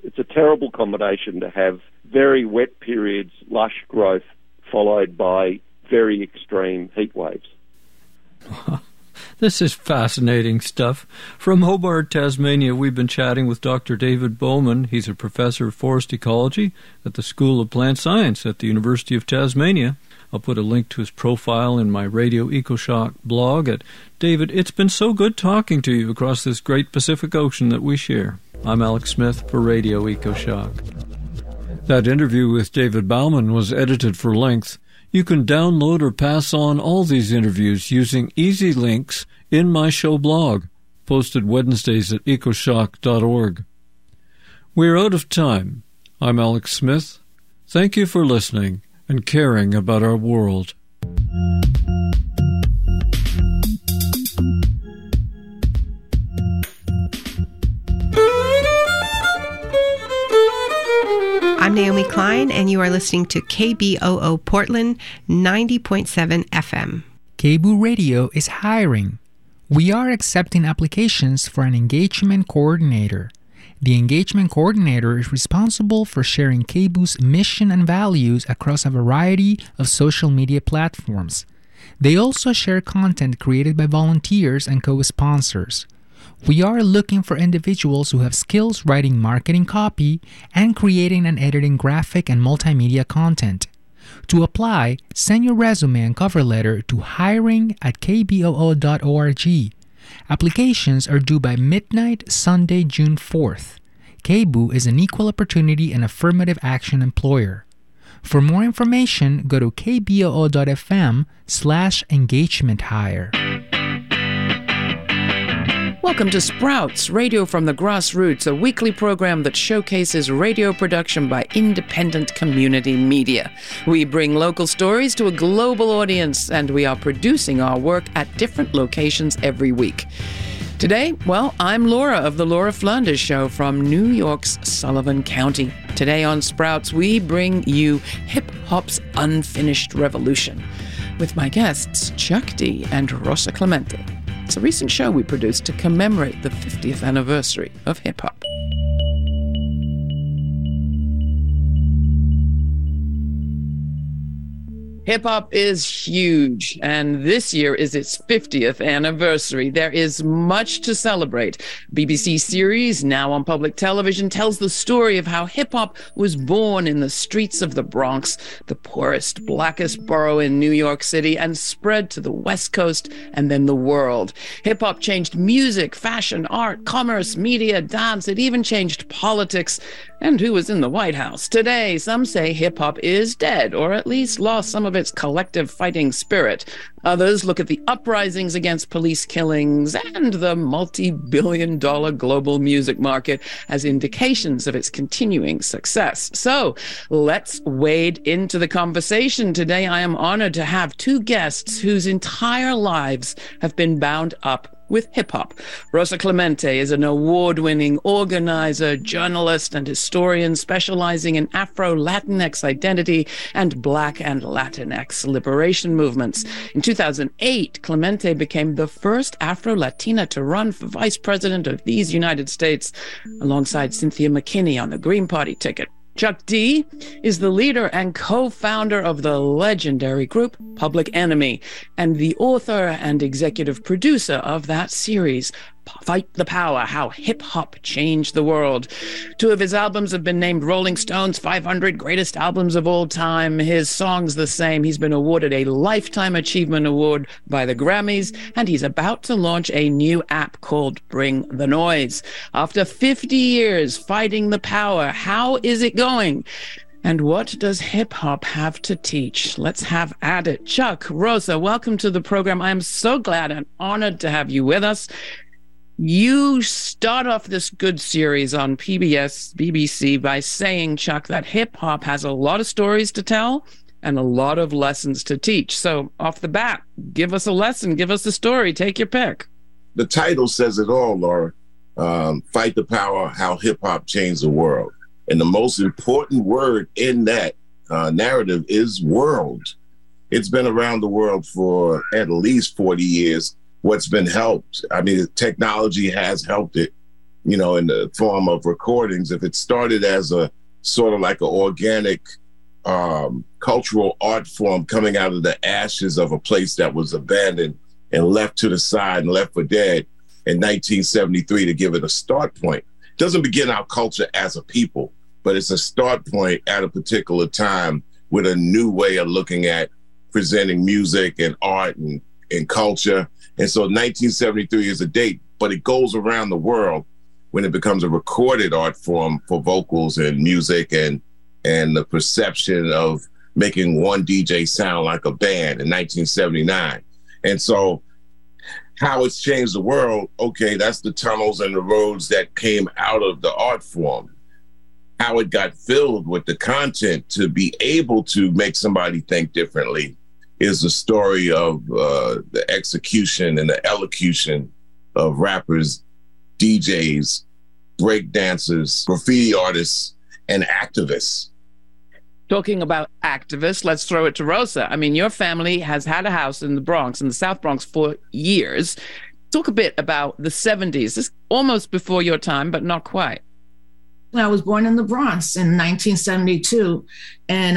It's a terrible combination to have very wet periods, lush growth, followed by very extreme heat waves. This is fascinating stuff. From Hobart, Tasmania, we've been chatting with Dr. David Bowman. He's a professor of forest ecology at the School of Plant Science at the University of Tasmania. I'll put a link to his profile in my Radio EcoShock blog. David, it's been so good talking to you across this great Pacific Ocean that we share. I'm Alex Smith for Radio EcoShock. That interview with David Bowman was edited for length. You can download or pass on all these interviews using easy links in my show blog, posted Wednesdays at ecoshock.org. We're out of time. I'm Alex Smith. Thank you for listening and caring about our world. I'm Naomi Klein, and you are listening to KBOO Portland 90.7 FM. KBOO Radio is hiring. We are accepting applications for an engagement coordinator. The engagement coordinator is responsible for sharing KBOO's mission and values across a variety of social media platforms. They also share content created by volunteers and co-sponsors. We are looking for individuals who have skills writing marketing copy and creating and editing graphic and multimedia content. To apply, send your resume and cover letter to hiring@kboo.org. Applications are due by midnight Sunday, June 4th. KBOO is an equal opportunity and affirmative action employer. For more information, go to kboo.fm/engagement hire. Welcome to Sprouts, Radio from the Grassroots, a weekly program that showcases radio production by independent community media. We bring local stories to a global audience, and we are producing our work at different locations every week. Today, well, I'm Laura of The Laura Flanders Show from New York's Sullivan County. Today on Sprouts, we bring you hip-hop's unfinished revolution with my guests Chuck D and Rosa Clemente. It's a recent show we produced to commemorate the 50th anniversary of hip-hop. Hip-hop is huge, and this year is its 50th anniversary. There is much to celebrate. BBC series, now on public television, tells the story of how hip-hop was born in the streets of the Bronx, the poorest, blackest borough in New York City, and spread to the West Coast and then the world. Hip-hop changed music, fashion, art, commerce, media, dance. It even changed politics and who was in the White House. Today, some say hip-hop is dead, or at least lost some of its collective fighting spirit. Others look at the uprisings against police killings and the multi-billion-dollar global music market as indications of its continuing success. So let's wade into the conversation. Today, I am honored to have two guests whose entire lives have been bound up with hip-hop. Rosa Clemente is an award-winning organizer, journalist, and historian specializing in Afro-Latinx identity and Black and Latinx liberation movements. In 2008, Clemente became the first Afro-Latina to run for vice president of these United States, alongside Cynthia McKinney on the Green Party ticket. Chuck D is the leader and co-founder of the legendary group Public Enemy and the author and executive producer of that series, Fight the Power, How Hip-Hop Changed the World. Two of his albums have been named Rolling Stone's 500 Greatest Albums of All Time. His songs the same. He's been awarded a Lifetime Achievement Award by the Grammys, and he's about to launch a new app called Bring the Noise. After 50 years fighting the power, how is it going? And what does hip-hop have to teach? Let's have at it. Chuck, Rosa, welcome to the program. I am so glad and honored to have you with us. You start off this good series on PBS, BBC by saying, Chuck, that hip-hop has a lot of stories to tell and a lot of lessons to teach. So off the bat, give us a lesson, give us a story, take your pick. The title says it all, Laura. Fight the Power, How Hip-Hop Changed the World. And the most important word in that narrative is world. It's been around the world for at least 40 years. What's been helped, I mean, technology has helped it. in the form of recordings, if it started as a sort of like an organic cultural art form coming out of the ashes of a place that was abandoned and left to the side and left for dead in 1973 to give it a start point. It doesn't begin our culture as a people, but it's a start point at a particular time with a new way of looking at presenting music and art and culture. And so 1973 is a date, but it goes around the world when it becomes a recorded art form for vocals and music and the perception of making one DJ sound like a band in 1979. And so how it's changed the world, okay, that's the tunnels and the roads that came out of the art form. How it got filled with the content to be able to make somebody think differently is the story of the execution and the elocution of rappers, DJs, break dancers, graffiti artists, and activists. Talking about activists, let's throw it to Rosa. I mean, your family has had a house in the Bronx, in the South Bronx, for years. Talk a bit about the 70s. This almost before your time, but not quite. I was born in the Bronx in 1972. And,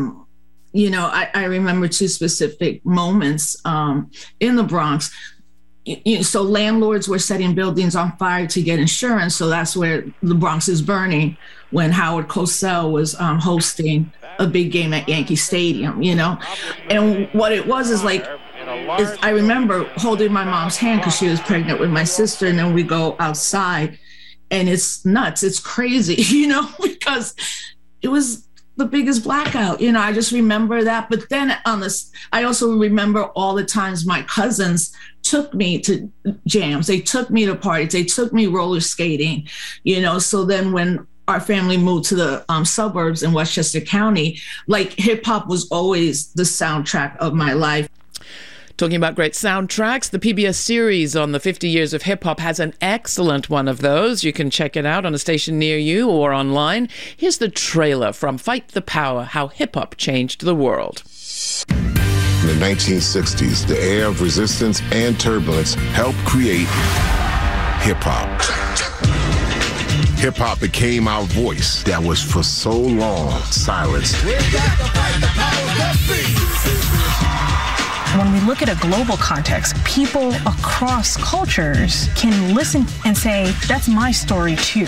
I remember two specific moments in the Bronx. So landlords were setting buildings on fire to get insurance. So that's where the Bronx is burning when Howard Cosell was hosting a big game at Yankee Stadium, And what it was is I remember holding my mom's hand because she was pregnant with my sister. And then we go outside and it's nuts. It's crazy, because it was the biggest blackout. I just remember that. But then I also remember all the times my cousins took me to jams. They took me to parties. They took me roller skating, So then when our family moved to the suburbs in Westchester County, hip hop was always the soundtrack of my life. Talking about great soundtracks, the PBS series on the 50 years of hip hop has an excellent one of those. You can check it out on a station near you or online. Here's the trailer from Fight the Power, How Hip Hop Changed the World. In the 1960s, the air of resistance and turbulence helped create hip hop. Hip hop became our voice that was for so long silenced. When we look at a global context, people across cultures can listen and say, that's my story too.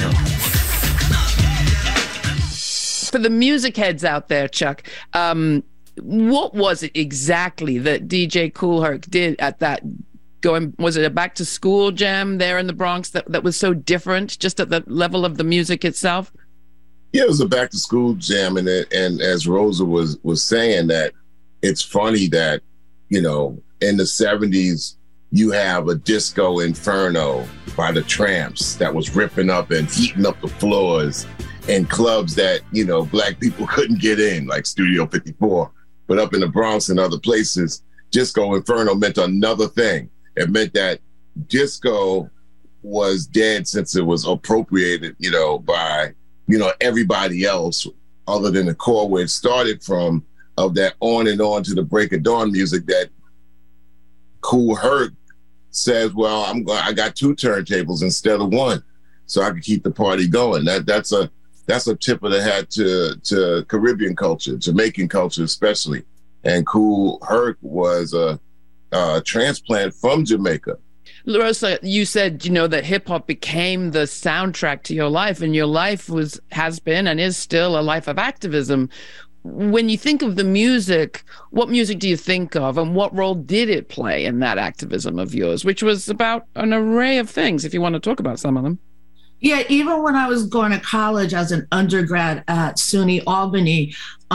For the music heads out there, Chuck, what was it exactly that DJ Kool Herc did at that was it a back to school jam there in the Bronx that was so different just at the level of the music itself? Yeah, it was a back to school jam. And as Rosa was saying, that it's funny that, in the 70s, you have a disco inferno by the Tramps that was ripping up and heating up the floors in clubs that, Black people couldn't get in, like Studio 54. But up in the Bronx and other places, disco inferno meant another thing. It meant that disco was dead since it was appropriated, by, everybody else other than the core where it started from, of that on and on to the break of dawn music that Kool Herc says, well, I got two turntables instead of one, so I can keep the party going. That's a tip of the hat to Caribbean culture, Jamaican culture especially. And Kool Herc was a transplant from Jamaica. Rosa, you said, that hip hop became the soundtrack to your life, and your life has been and is still a life of activism. When you think of the music, what music do you think of, and what role did it play in that activism of yours, which was about an array of things, if you want to talk about some of them? Yeah, even when I was going to college as an undergrad at SUNY Albany,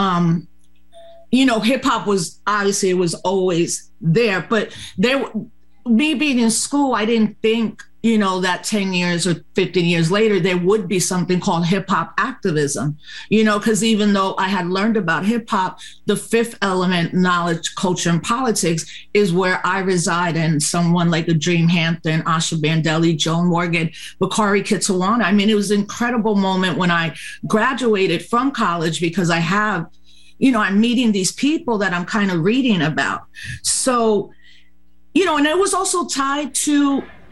hip hop was obviously, it was always there, but me being in school, I didn't think, that 10 years or 15 years later, there would be something called hip hop activism, because even though I had learned about hip hop, the fifth element, knowledge, culture, and politics, is where I reside. And someone like a Dream Hampton, Asha Bandeli, Joan Morgan, Bakari Kitsawana. I mean, it was an incredible moment when I graduated from college because I have, I'm meeting these people that I'm kind of reading about. So, and it was also tied to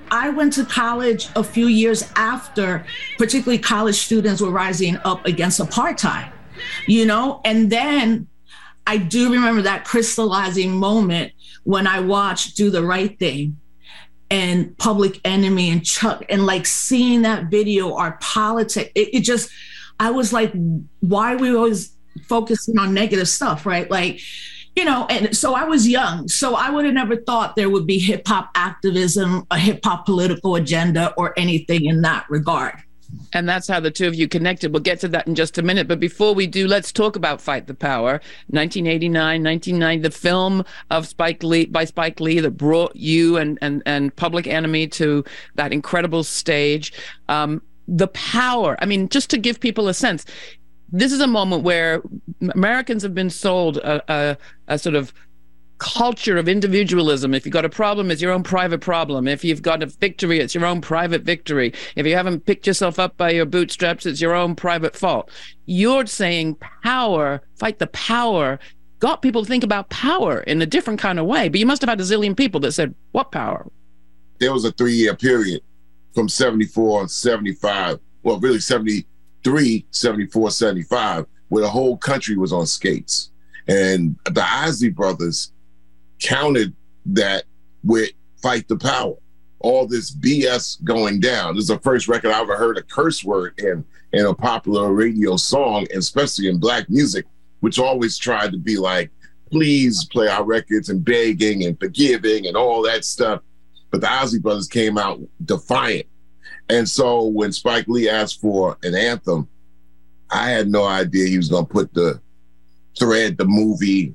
I went to college a few years after, particularly college students were rising up against apartheid, and then I do remember that crystallizing moment when I watched Do the Right Thing and Public Enemy and Chuck, and like seeing that video, our politics, it just, I was like, why are we always focusing on negative stuff, right? Like, and so I was young, so I would have never thought there would be hip hop activism, a hip hop political agenda, or anything in that regard. And that's how the two of you connected. We'll get to that in just a minute. But before we do, let's talk about Fight the Power. 1989, 1990, the film of Spike Lee that brought you and Public Enemy to that incredible stage. The power, I mean, just to give people a sense, this is a moment where Americans have been sold a sort of culture of individualism. If you've got a problem, it's your own private problem. If you've got a victory, it's your own private victory. If you haven't picked yourself up by your bootstraps, it's your own private fault. You're saying power, fight the power, got people to think about power in a different kind of way. But you must have had a zillion people that said, what power? There was a 3-year period from 74, 75, well, really 73, 74, 75, where the whole country was on skates. And the Isley Brothers countered that with Fight the Power. All this BS going down. This is the first record I ever heard a curse word in a popular radio song, especially in black music, which always tried to be like, please play our records and begging and forgiving and all that stuff. But the Isley Brothers came out defiant. And so when Spike Lee asked for an anthem, I had no idea he was going to put thread the movie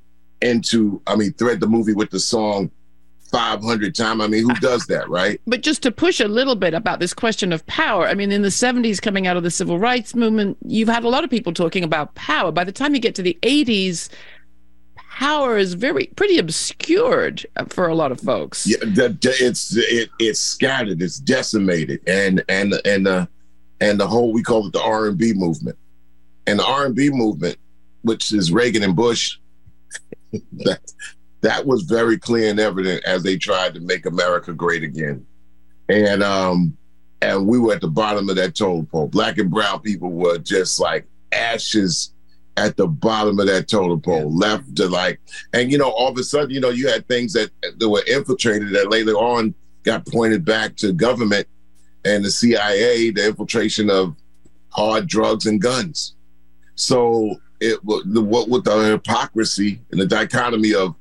with the song 500 times. I mean, who does that, right? But just to push a little bit about this question of power, I mean, in the 70s, coming out of the civil rights movement, you've had a lot of people talking about power. By the time you get to the 80s, power is pretty obscured for a lot of folks. Yeah, it's scattered, it's decimated, and the whole, we call it the R&B movement, and the R&B movement, which is Reagan and Bush, that was very clear and evident as they tried to make America great again, and we were at the bottom of that totem pole. Black and brown people were just like ashes at the bottom of that totem pole, left to like, and all of a sudden, you had things that were infiltrated that later on got pointed back to government and the CIA, the infiltration of hard drugs and guns. So what with the hypocrisy and the dichotomy of,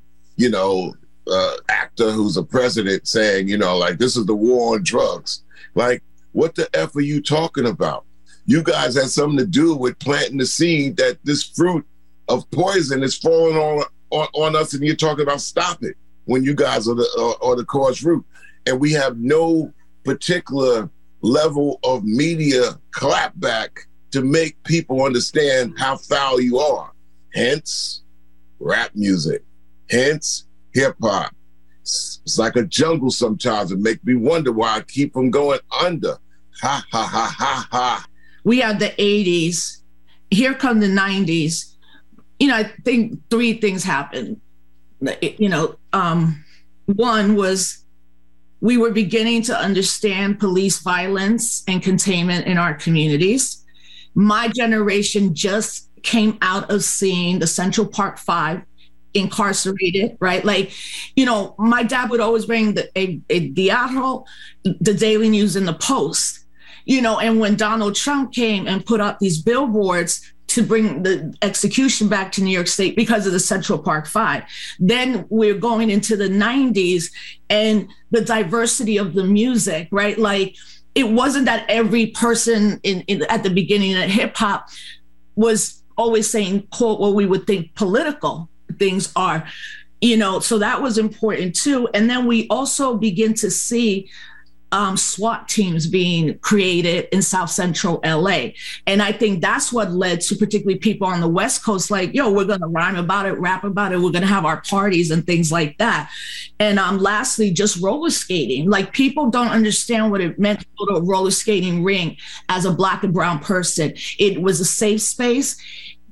actor who's a president saying, like, this is the war on drugs. Like, what the F are you talking about? You guys had something to do with planting the seed that this fruit of poison is falling on us, and you're talking about stop it when you guys are the cause root. And we have no particular level of media clapback to make people understand how foul you are. Hence, rap music. Hence, hip hop. It's like a jungle sometimes. It makes me wonder why I keep from going under. Ha, ha, ha, ha, ha. We had the 80s. Here come the 90s. I think 3 things happened. One was we were beginning to understand police violence and containment in our communities. My generation just came out of seeing the Central Park 5 incarcerated, right? Like, my dad would always bring a Diario, the Daily News, and the Post. And when Donald Trump came and put up these billboards to bring the execution back to New York State because of the Central Park 5, then we're going into the 90s and the diversity of the music, right? Like, it wasn't that every person at the beginning of hip hop was always saying, quote, what we would think political things are, so that was important too. And then we also begin to see SWAT teams being created in South Central LA. And I think that's what led to particularly people on the West Coast, like, we're going to rhyme about it, rap about it. We're going to have our parties and things like that. And lastly, just roller skating. Like, people don't understand what it meant to go to a roller skating ring as a Black and brown person. It was a safe space.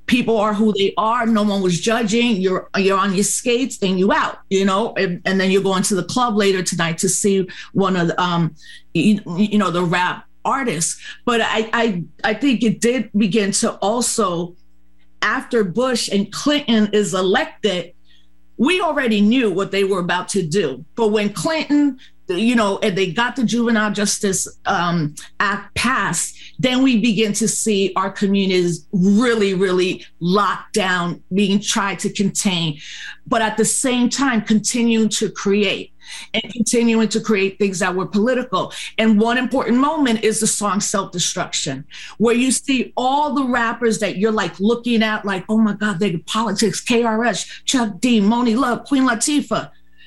people are who they are. No one was judging. You're on your skates and you out, you know, and then you're going to the club later tonight to see one of the, the rap artists. But I think it did begin to also, after Bush and Clinton is elected, we already knew what they were about to do. But when Clinton, and they got the Juvenile Justice Act passed, then we begin to see our communities really, really locked down, being tried to contain, but at the same time, continuing to create things that were political. And one important moment is the song Self-Destruction, where you see all the rappers that you're like looking at, like, oh my God, they're politics, KRS, Chuck D, Moni Love, Queen Latifah.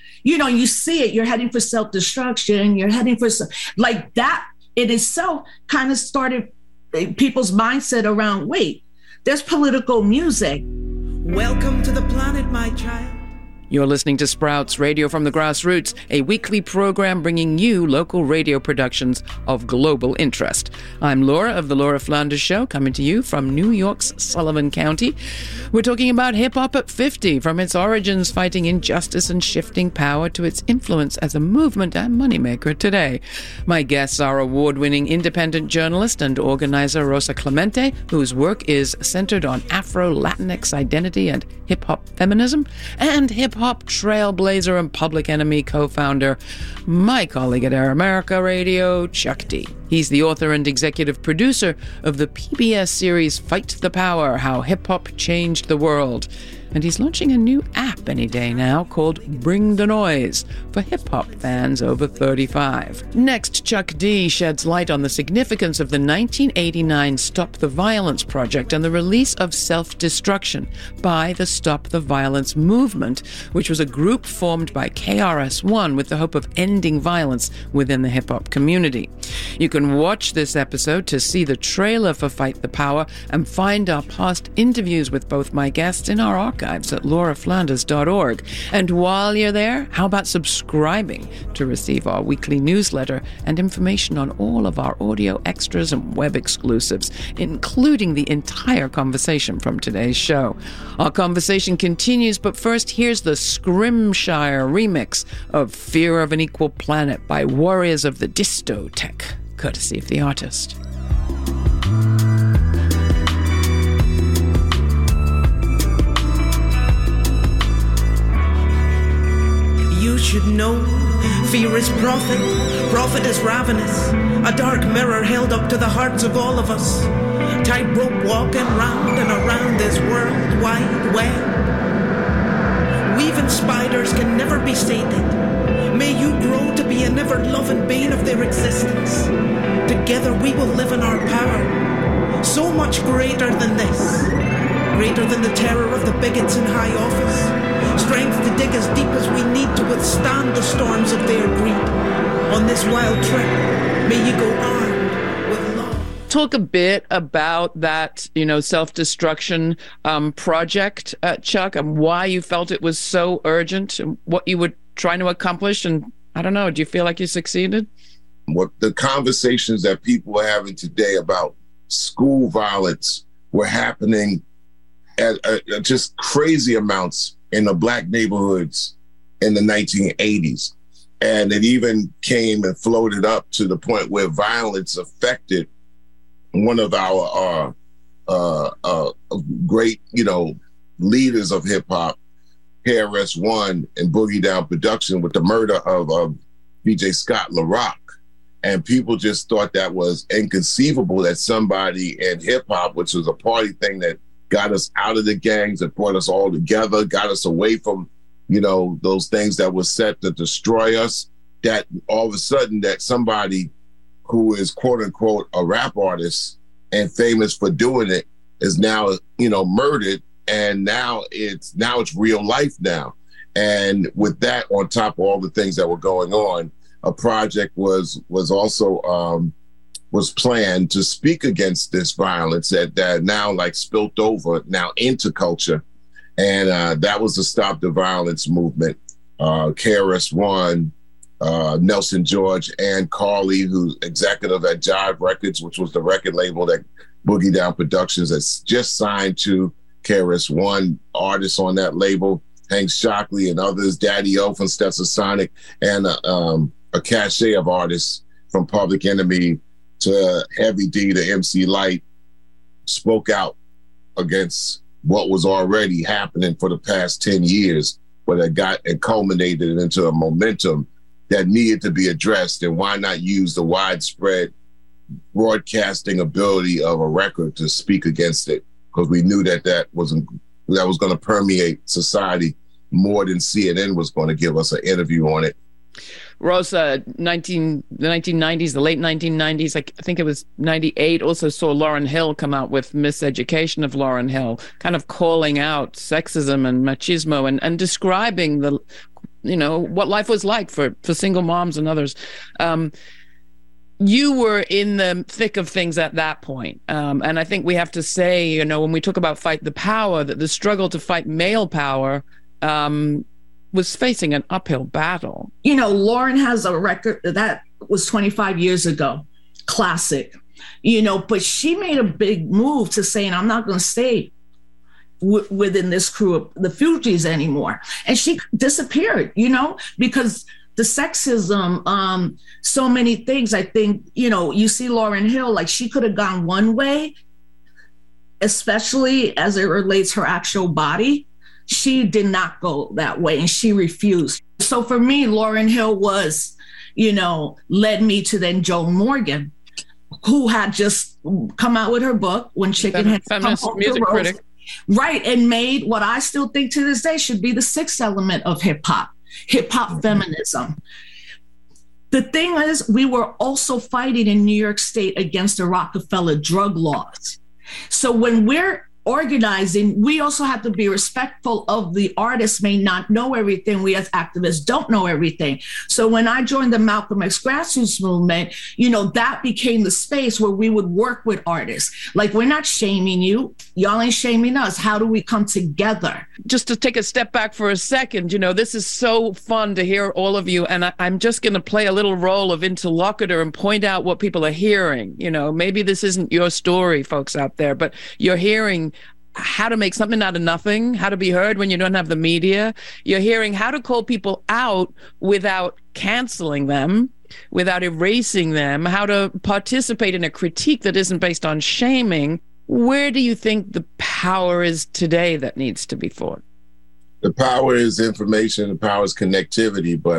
You see it, you're heading for self-destruction, you're heading for like that in itself kind of started people's mindset around, wait, there's political music. Welcome to the planet, my child. You're listening to Sprouts Radio from the Grassroots, a weekly program bringing you local radio productions of global interest. I'm Laura of The Laura Flanders Show, coming to you from New York's Sullivan County. We're talking about hip-hop at 50, from its origins fighting injustice and shifting power to its influence as a movement and moneymaker today. My guests are award-winning independent journalist and organizer Rosa Clemente, whose work is centered on Afro-Latinx identity and hip-hop feminism, and hip-hop trailblazer and Public Enemy co-founder, my colleague at Air America Radio, Chuck D. He's the author and executive producer of the PBS series Fight the Power, How Hip-Hop Changed the World. And he's launching a new app any day now called Bring the Noise for hip-hop fans over 35. Next, Chuck D sheds light on the significance of the 1989 Stop the Violence Project and the release of Self-Destruction by the Stop the Violence movement, which was a group formed by KRS-One with the hope of ending violence within the hip-hop community. You can watch this episode to see the trailer for Fight the Power and find our past interviews with both my guests in our archives at lauraflanders.org. And while you're there, how about subscribing to receive our weekly newsletter and information on all of our audio extras and web exclusives, including the entire conversation from today's show. Our conversation continues, but first, here's the Scrimshire remix of Fear of an Equal Planet by Warriors of the Distotech, courtesy of the artist. You should know, fear is profit, profit is ravenous, a dark mirror held up to the hearts of all of us, tightrope walking round and around this world wide web. Weaving spiders can never be sated. May you grow to be an ever-loving bane of their existence. Together we will live in our power, so much greater than this, greater than the terror of the bigots in high office. Strength to dig as deep as we need to withstand the storms of their greed. On this wild trip, may you go armed with love. Talk a bit about that, self-destruction project, Chuck, and why you felt it was so urgent and what you were trying to accomplish. And I don't know, do you feel like you succeeded? What the conversations that people are having today about school violence were happening at just crazy amounts in the Black neighborhoods in the 1980s. And it even came and floated up to the point where violence affected one of our great, leaders of hip hop, KRS-One and Boogie Down Production, with the murder of B.J. Scott LaRock. And people just thought that was inconceivable that somebody in hip hop, which was a party thing that got us out of the gangs, that brought us all together, got us away from, those things that were set to destroy us, that all of a sudden that somebody who is quote unquote a rap artist and famous for doing it is now, murdered. And now it's real life now. And with that, on top of all the things that were going on, a project was also was planned to speak against this violence that now spilt over now into culture. And that was the Stop the Violence movement. KRS-One, Nelson George, and Carly, who's executive at Jive Records, which was the record label that Boogie Down Productions has just signed to, KRS-One artists on that label, Hank Shockley and others, Daddy O from Stetsasonic, and a cachet of artists from Public Enemy to Heavy D to MC Lyte spoke out against what was already happening for the past 10 years, but it culminated into a momentum that needed to be addressed. And why not use the widespread broadcasting ability of a record to speak against it? Because we knew that was going to permeate society more than CNN was going to give us an interview on it. Rosa, the 1990s, the late 1990s, I think it was 98, also saw Lauryn Hill come out with Miseducation of Lauryn Hill, kind of calling out sexism and machismo and describing what life was like for single moms and others. You were in the thick of things at that point. And I think we have to say, when we talk about fight the power, that the struggle to fight male power was facing an uphill battle. Lauryn has a record that was 25 years ago, classic, but she made a big move to saying, I'm not going to stay within this crew of the Fugees anymore. And she disappeared, because the sexism, so many things. I think, you see Lauryn Hill, like she could have gone one way, especially as it relates her actual body. She did not go that way and she refused. So for me, Lauryn Hill was, led me to then Joan Morgan, who had just come out with her book When Chicken Heads Come Home music to Roost. Critic. Right, and made what I still think to this day should be the sixth element of hip hop feminism. The thing is, we were also fighting in New York State against the Rockefeller drug laws. So when we're organizing, we also have to be respectful of the artists may not know everything. We as activists don't know everything. So when I joined the Malcolm X grassroots movement, that became the space where we would work with artists. Like, we're not shaming you. Y'all ain't shaming us. How do we come together? Just to take a step back for a second, this is so fun to hear all of you. And I'm just going to play a little role of interlocutor and point out what people are hearing. Maybe this isn't your story, folks out there, but you're hearing how to make something out of nothing, how to be heard when you don't have the media. You're hearing how to call people out without canceling them, without erasing them, how to participate in a critique that isn't based on shaming. Where do you think the power is today that needs to be fought? The power is information, the power is connectivity, but,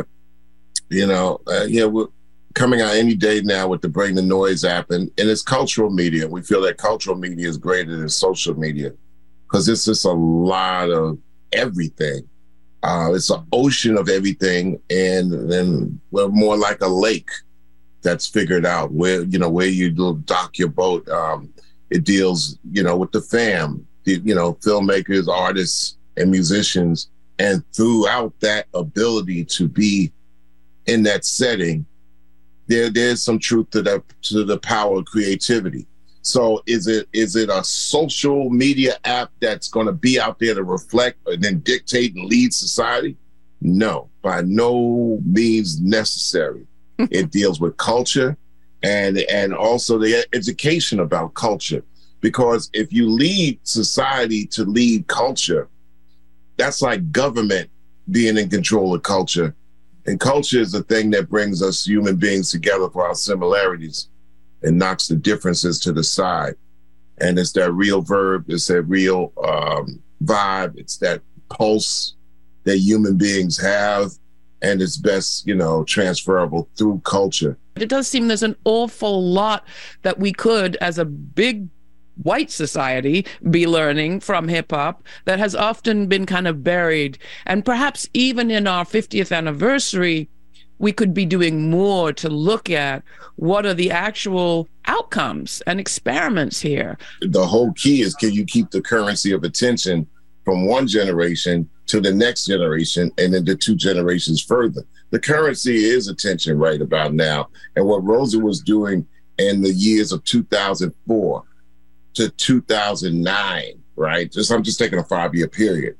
we're coming out any day now with the Bring the Noise app, and it's cultural media. We feel that cultural media is greater than social media because it's just a lot of everything. It's an ocean of everything, and then we're more like a lake that's figured out where you dock your boat. It deals, with the fam, filmmakers, artists, and musicians, and throughout that ability to be in that setting, there's some truth to the power of creativity. So is it a social media app that's going to be out there to reflect and then dictate and lead society? No, by no means necessary. It deals with culture and also the education about culture. Because if you lead society to lead culture, that's like government being in control of culture. And culture is the thing that brings us human beings together for our similarities and knocks the differences to the side. And it's that real verb, it's that real vibe, it's that pulse that human beings have, and it's best, transferable through culture. It does seem there's an awful lot that we could, as a big white society, be learning from hip hop that has often been kind of buried. And perhaps even in our 50th anniversary, we could be doing more to look at what are the actual outcomes and experiments here. The whole key is, can you keep the currency of attention from one generation to the next generation and then the two generations further? The currency is attention right about now. And what Rosa was doing in the years of 2004 to 2009, right? I'm just taking a 5-year period,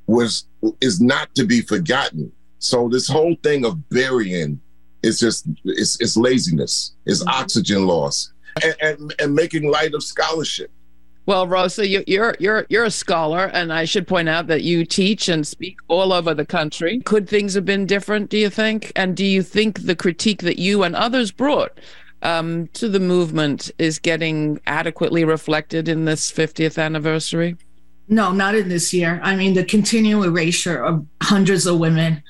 is not to be forgotten. So this whole thing of burying is it's laziness, it's oxygen loss, and making light of scholarship. Well, Rosa, you're a scholar, and I should point out that you teach and speak all over the country. Could things have been different, do you think? And do you think the critique that you and others brought to the movement is getting adequately reflected in this 50th anniversary? No, not in this year. I mean, the continual erasure of hundreds of women,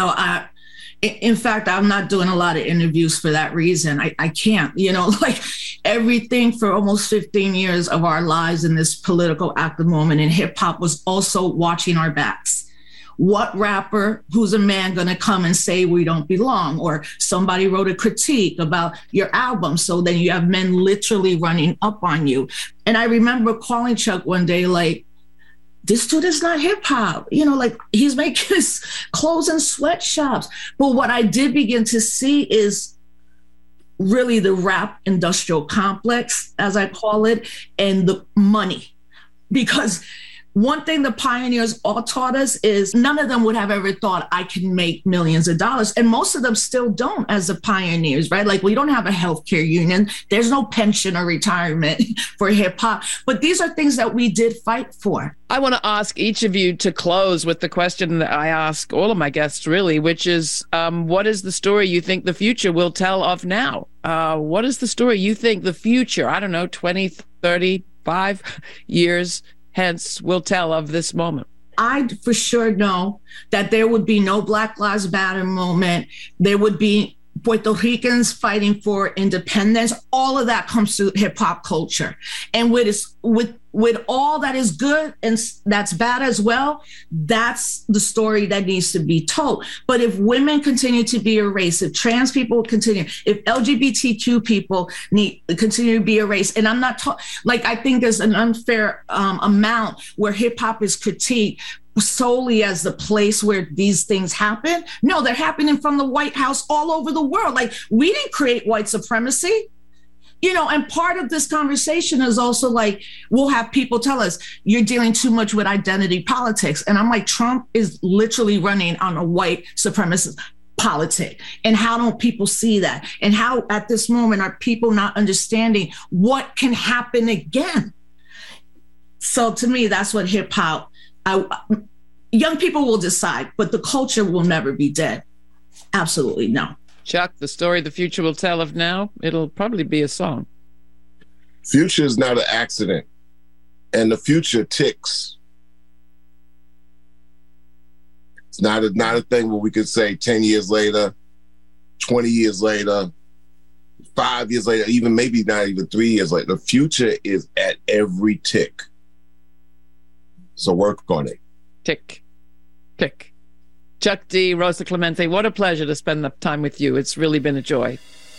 in fact, I'm not doing a lot of interviews for that reason. I can't, like everything for almost 15 years of our lives in this political active moment in hip hop was also watching our backs. What rapper who's a man going to come and say we don't belong? Or somebody wrote a critique about your album. So then you have men literally running up on you. And I remember calling Chuck one day, like, this dude is not hip hop, like he's making his clothes in sweatshops. But what I did begin to see is really the rap industrial complex, as I call it, and the money. Because one thing the pioneers all taught us is none of them would have ever thought I can make millions of dollars. And most of them still don't as the pioneers, right? Like we don't have a healthcare union. There's no pension or retirement for hip hop. But these are things that we did fight for. I want to ask each of you to close with the question that I ask all of my guests, really, which is, what is the story you think the future will tell of now? What is the story you think the future, 20, 35 years hence will tell of this moment? I for sure know that there would be no Black Lives Matter moment. There would be Puerto Ricans fighting for independence. All of that comes through hip hop culture. And with all that is good and that's bad as well, that's the story that needs to be told. But if women continue to be erased, if trans people continue, if LGBTQ people continue to be erased, and I'm not I think there's an unfair amount where hip hop is critiqued solely as the place where these things happen. No, they're happening from the White House all over the world. Like, we didn't create white supremacy. And part of this conversation is also like, we'll have people tell us, you're dealing too much with identity politics. And I'm like, Trump is literally running on a white supremacist politic. And how don't people see that? And how at this moment are people not understanding what can happen again? So to me, that's what hip hop, young people will decide, but the culture will never be dead. Absolutely no. Chuck, the story the future will tell of now, it'll probably be a song. Future is not an accident, and the future ticks. It's not a thing where we could say 10 years later, 20 years later, 5 years later, even maybe not even 3 years later. The future is at every tick. So work on it. Tick, tick. Chuck D, Rosa Clemente, what a pleasure to spend the time with you. It's really been a joy.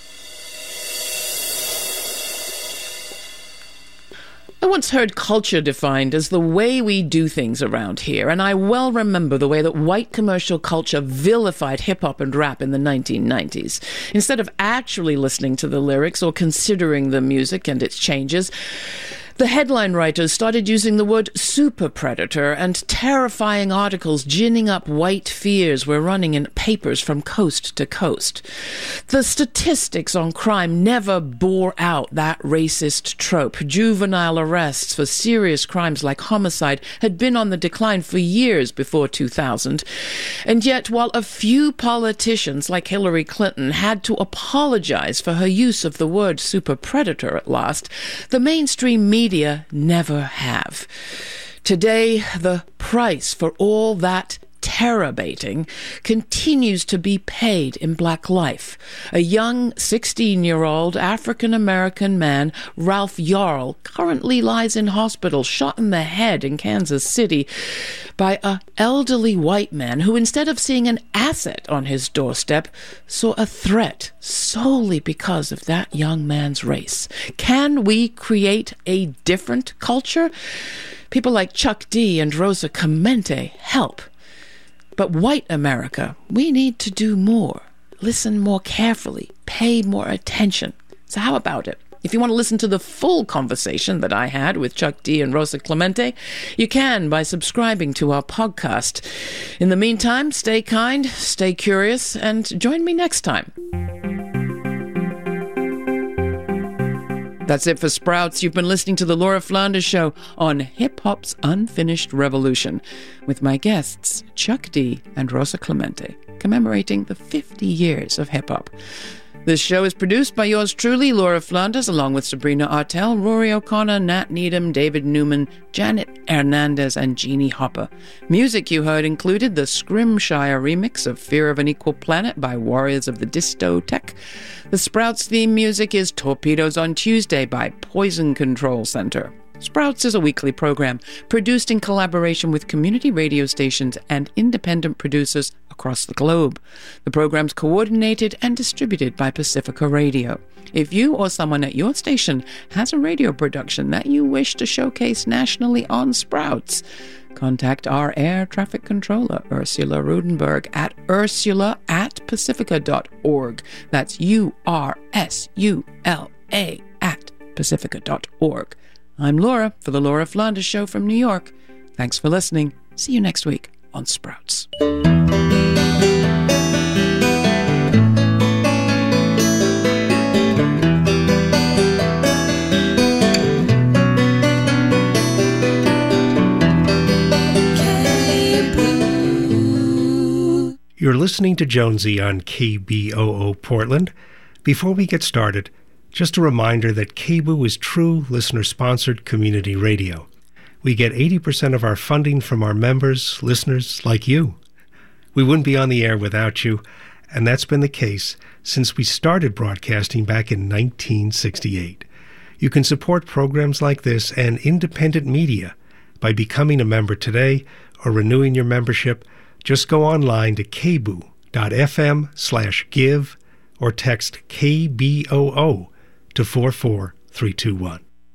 I once heard culture defined as the way we do things around here, and I well remember the way that white commercial culture vilified hip-hop and rap in the 1990s. Instead of actually listening to the lyrics or considering the music and its changes, the headline writers started using the word super predator, and terrifying articles ginning up white fears were running in papers from coast to coast. The statistics on crime never bore out that racist trope. Juvenile arrests for serious crimes like homicide had been on the decline for years before 2000. And yet, while a few politicians like Hillary Clinton had to apologize for her use of the word super predator at last, the mainstream media never have. Today, the price for all that terror-baiting continues to be paid in Black life. A young 16-year-old African-American man, Ralph Yarl, currently lies in hospital, shot in the head in Kansas City by an elderly white man who, instead of seeing an asset on his doorstep, saw a threat solely because of that young man's race. Can we create a different culture? People like Chuck D and Rosa Clemente help. But white America, we need to do more. Listen more carefully. Pay more attention. So how about it? If you want to listen to the full conversation that I had with Chuck D and Rosa Clemente, you can by subscribing to our podcast. In the meantime, stay kind, stay curious, and join me next time. That's it for Sprouts. You've been listening to The Laura Flanders Show on Hip Hop's Unfinished Revolution with my guests, Chuck D and Rosa Clemente, commemorating the 50 years of hip hop. This show is produced by yours truly, Laura Flanders, along with Sabrina Artel, Rory O'Connor, Nat Needham, David Newman, Janet Hernandez, and Jeannie Hopper. Music you heard included the Scrimshire remix of Fear of an Equal Planet by Warriors of the Distotech. The Sprouts theme music is Torpedoes on Tuesday by Poison Control Center. Sprouts is a weekly program produced in collaboration with community radio stations and independent producers across the globe. The program's coordinated and distributed by Pacifica Radio. If you or someone at your station has a radio production that you wish to showcase nationally on Sprouts, contact our air traffic controller, Ursula Rudenberg, at ursula@pacifica.org. That's URSULA at pacifica.org. I'm Laura for The Laura Flanders Show from New York. Thanks for listening. See you next week on Sprouts. You're listening to Jonesy on KBOO Portland. Before we get started, just a reminder that KBOO is true listener-sponsored community radio. We get 80% of our funding from our members, listeners like you. We wouldn't be on the air without you, and that's been the case since we started broadcasting back in 1968. You can support programs like this and independent media by becoming a member today or renewing your membership. Just go online to kboo.fm/give or text KBOO to 44321.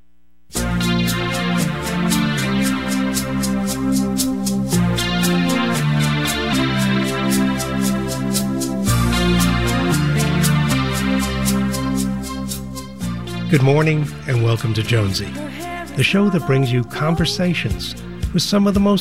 Good morning and welcome to Jonesy, the show that brings you conversations with some of the most